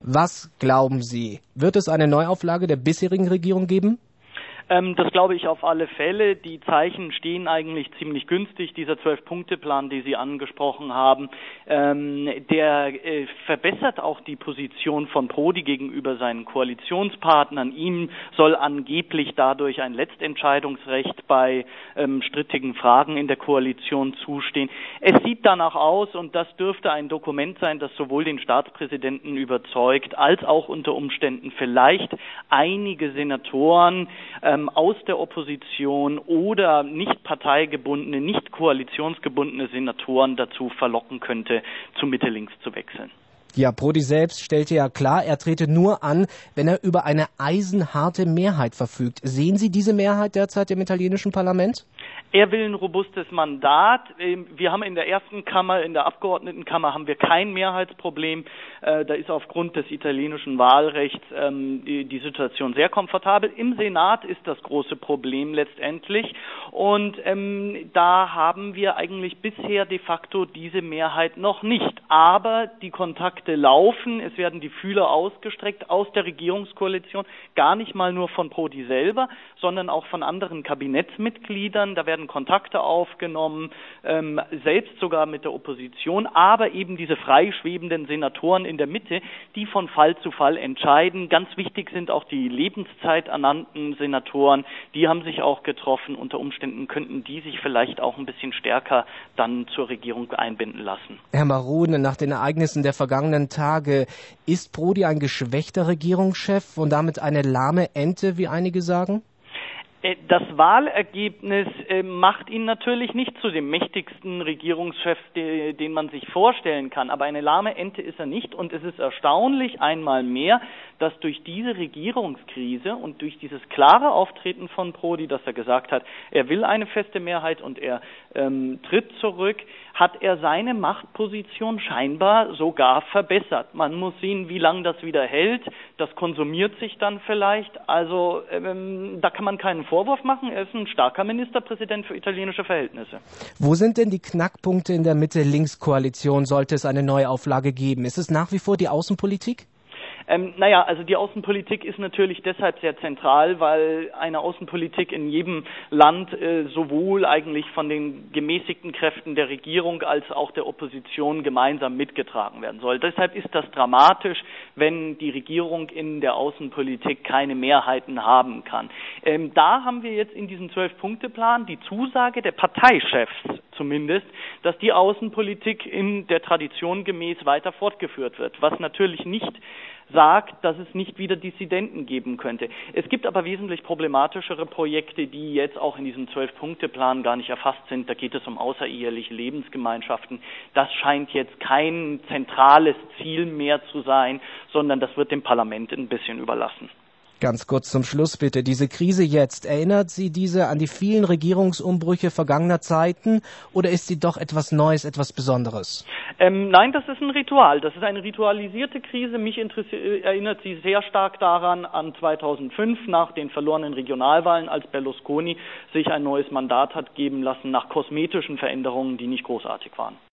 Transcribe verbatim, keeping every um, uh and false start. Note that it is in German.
Was glauben Sie? Wird es eine Neuauflage der bisherigen Regierung geben? Ähm, das glaube ich auf alle Fälle. Die Zeichen stehen eigentlich ziemlich günstig. Dieser Zwölf-Punkte-Plan, den Sie angesprochen haben, ähm, der äh, verbessert auch die Position von Prodi gegenüber seinen Koalitionspartnern. Ihm soll angeblich dadurch ein Letztentscheidungsrecht bei ähm, strittigen Fragen in der Koalition zustehen. Es sieht danach aus, und das dürfte ein Dokument sein, das sowohl den Staatspräsidenten überzeugt, als auch unter Umständen vielleicht einige Senatoren äh, aus der Opposition oder nicht parteigebundene, nicht koalitionsgebundene Senatoren dazu verlocken könnte, zu Mitte-Links zu wechseln. Ja, Prodi selbst stellte ja klar, er trete nur an, wenn er über eine eisenharte Mehrheit verfügt. Sehen Sie diese Mehrheit derzeit im italienischen Parlament? Er will ein robustes Mandat. Wir haben in der ersten Kammer, in der Abgeordnetenkammer, haben wir kein Mehrheitsproblem. Da ist aufgrund des italienischen Wahlrechts die Situation sehr komfortabel. Im Senat ist das große Problem letztendlich. Und da haben wir eigentlich bisher de facto diese Mehrheit noch nicht. Aber die Kontakte laufen, es werden die Fühler ausgestreckt aus der Regierungskoalition, gar nicht mal nur von Prodi selber, sondern auch von anderen Kabinettsmitgliedern. Da werden Kontakte aufgenommen, ähm, selbst sogar mit der Opposition, aber eben diese freischwebenden Senatoren in der Mitte, die von Fall zu Fall entscheiden. Ganz wichtig sind auch die Lebenszeit ernannten Senatoren, die haben sich auch getroffen. Unter Umständen könnten die sich vielleicht auch ein bisschen stärker dann zur Regierung einbinden lassen. Herr Marone, nach den Ereignissen der vergangenen Tage, ist Prodi ein geschwächter Regierungschef und damit eine lahme Ente, wie einige sagen? Das Wahlergebnis äh, macht ihn natürlich nicht zu dem mächtigsten Regierungschef, de, den man sich vorstellen kann. Aber eine lahme Ente ist er nicht. Und es ist erstaunlich einmal mehr, dass durch diese Regierungskrise und durch dieses klare Auftreten von Prodi, dass er gesagt hat, er will eine feste Mehrheit und er ähm, tritt zurück, hat er seine Machtposition scheinbar sogar verbessert. Man muss sehen, wie lange das wieder hält. Das konsumiert sich dann vielleicht. Also ähm, da kann man keinen Vorwurf machen. Er ist ein starker Ministerpräsident für italienische Verhältnisse. Wo sind denn die Knackpunkte in der Mitte-Links-Koalition, sollte es eine Neuauflage geben? Ist es nach wie vor die Außenpolitik? Ähm, naja, also die Außenpolitik ist natürlich deshalb sehr zentral, weil eine Außenpolitik in jedem Land äh, sowohl eigentlich von den gemäßigten Kräften der Regierung als auch der Opposition gemeinsam mitgetragen werden soll. Deshalb ist das dramatisch, wenn die Regierung in der Außenpolitik keine Mehrheiten haben kann. Ähm, da haben wir jetzt in diesem Zwölf-Punkte-Plan die Zusage der Parteichefs zumindest, dass die Außenpolitik in der Tradition gemäß weiter fortgeführt wird, was natürlich nicht sagt, dass es nicht wieder Dissidenten geben könnte. Es gibt aber wesentlich problematischere Projekte, die jetzt auch in diesem Zwölf-Punkte-Plan gar nicht erfasst sind. Da geht es um außereheliche Lebensgemeinschaften. Das scheint jetzt kein zentrales Ziel mehr zu sein, sondern das wird dem Parlament ein bisschen überlassen. Ganz kurz zum Schluss bitte. Diese Krise jetzt, erinnert Sie diese an die vielen Regierungsumbrüche vergangener Zeiten oder ist sie doch etwas Neues, etwas Besonderes? Ähm, nein, das ist ein Ritual. Das ist eine ritualisierte Krise. Mich erinnert sie sehr stark daran an zweitausendfünf nach den verlorenen Regionalwahlen, als Berlusconi sich ein neues Mandat hat geben lassen nach kosmetischen Veränderungen, die nicht großartig waren.